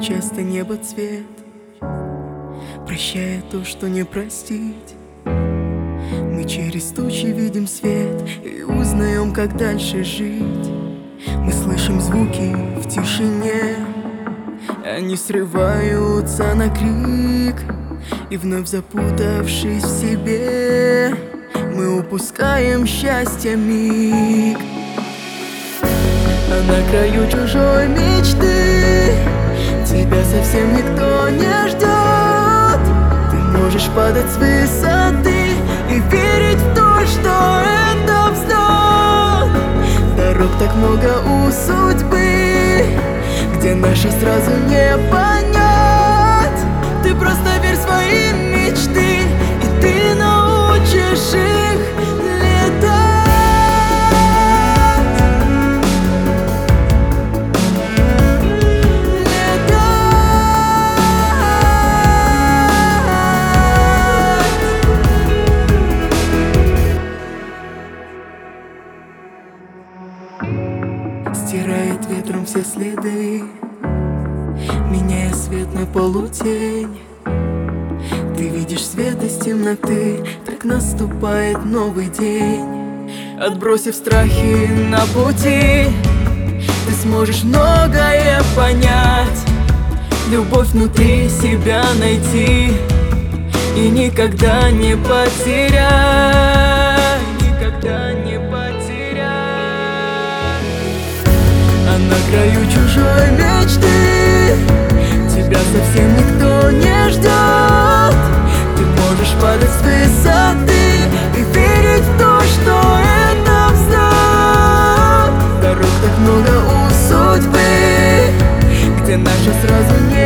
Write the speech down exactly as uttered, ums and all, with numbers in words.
часто небо цвет прощает то, что не простить. Мы через тучи видим свет и узнаем, как дальше жить. Мы слышим звуки в тишине, они срываются на крик. И вновь запутавшись в себе, мы упускаем счастье миг. А на краю чужой мечты тебя совсем никто не ждет. Ты можешь падать с высоты и верить в то, что это взлет. Дорог так много у судьбы, где наши сразу не понять. Ты просто верь в свои мечты, и ты научишь их летать. Стирает ветром все следы, меняя свет на полутень. Ты видишь свет из темноты, так наступает новый день. Отбросив страхи на пути, ты сможешь многое понять. Любовь внутри себя найти и никогда не потерять. Никогда не потерять. А на краю чужой мечты тебя совсем никто не ждет. Ты можешь падать с высоты и верить в то, что это взлет. Дорог так много у судьбы, где наша сразу не